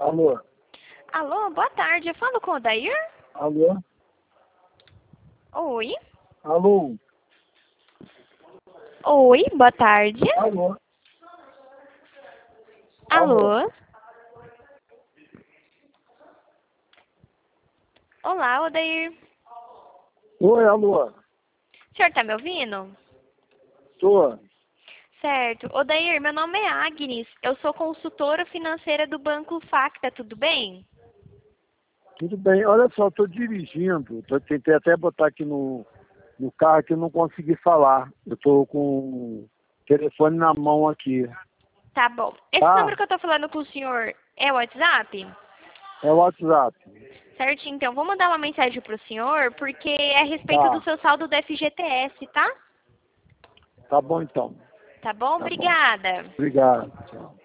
Alô? Alô, boa tarde. Eu falo com o Odair? Alô? Oi. Alô? Oi, boa tarde. Alô? Alô? Olá, Odair. Oi, alô? O senhor tá me ouvindo? Tô. Certo. Odair, meu nome é Agnes. Eu sou consultora financeira do Banco Facta, tudo bem? Tudo bem. Olha só, tô dirigindo. Tentei até botar aqui no carro que eu não consegui falar. Eu tô com o telefone na mão aqui. Tá bom. Esse Tá? número que eu tô falando com o senhor é o WhatsApp? É o WhatsApp. Certo, então vou mandar uma mensagem pro senhor, porque é a respeito do Tá. seu saldo do FGTS, tá? Tá bom então. Tá bom? Tá bom. Obrigada. Obrigado. Tchau.